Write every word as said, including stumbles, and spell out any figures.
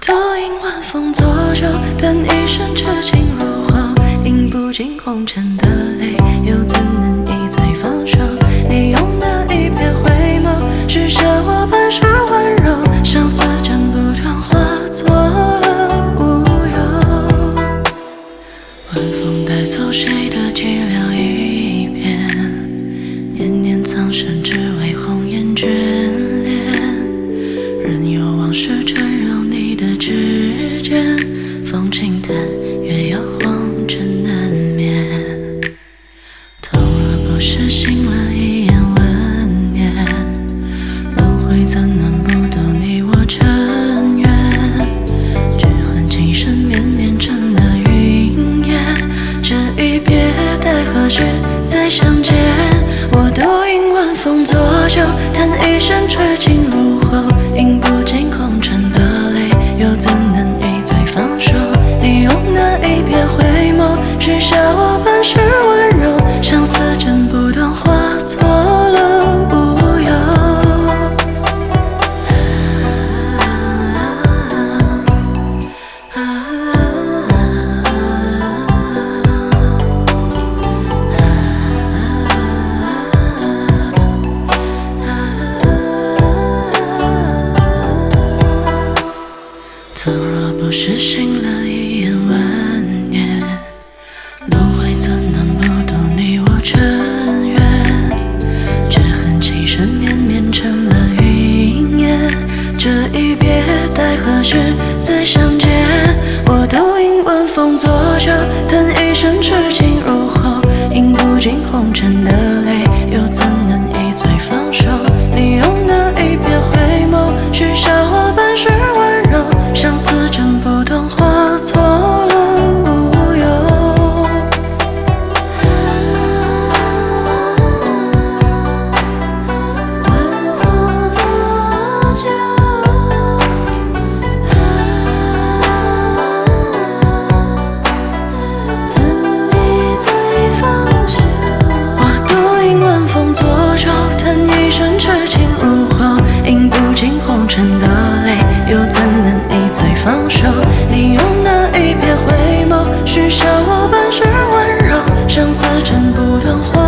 独饮晚风作酒，但一生痴情如火，饮不尽红尘的泪，又怎能一醉方休？你用那一瞥回眸，许下我半世温柔，相思斩不断，化作了乌有。晚风带走谁的寂寥一片，年年苍生只为红颜眷恋，任由往事缠绕你的指尖，风轻淡，月摇晃尘难眠。倘若不是醒了一眼温念，轮回怎能不懂你我尘缘？只恨情深绵绵成了云烟，这一别待何时再相见？我独饮晚风作酒，叹一生痴情如火，饮不尽红尘的泪，又怎能一醉方休？你用那一瞥回眸，许下我半世温柔，相思斩不断，化作了乌有。倘若不是醒了一眼温念，轮回怎能不懂你我尘缘？只恨情深绵绵成了云烟，这一别待何时再相见？我独饮晚风作酒，叹一生痴情如火，饮不尽红尘的泪，又怎能一醉方休？你用那一瞥回眸，许下我半世温柔，相思斩不断，化作了乌有。晚风作酒，怎一醉方休？我独饮晚风作酒，叹一生痴情如火，饮不尽红尘的泪，又怎能一醉方休？你用那一瞥回眸，许下我半世温柔，相思斩不断，化